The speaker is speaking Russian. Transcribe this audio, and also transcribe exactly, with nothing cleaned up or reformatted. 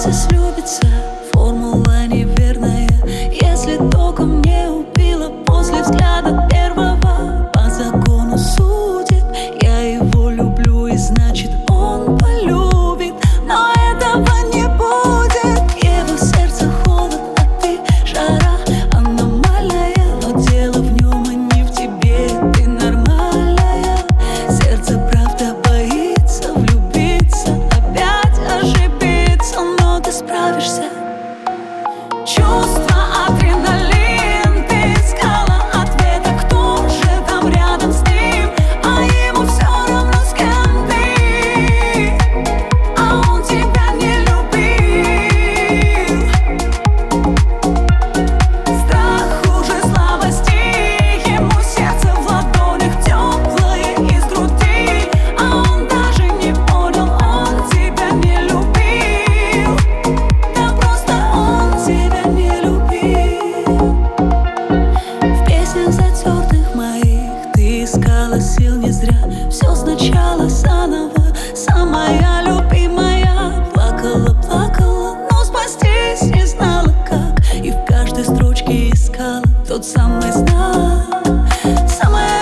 сердце слюбится, формула неверная. Если током не убила после взгляда первого, по закону судеб я его люблю, и значит он полюбит. Но этого не будет. Его сердце холод, а ты жара аномальная. Но дело в нем, а не в тебе, ты нормальная. Сердце правда боится влюбиться, опять ошибиться, но ты справишься. Чувство, адреналин, ты искала ответа, кто же там рядом с ним, а ему все равно, с кем ты, а он тебя не любил. Страх хуже слабости, ему сердце в ладонях теплое из груди, а он даже не понял, он тебя не любил. Да просто он тебя не любил. В песнях затертых моих ты искала сил не зря. Все сначала заново, самая любимая. Плакала, плакала, но спастись не знала как, и в каждой строчке искала тот самый знак. Самая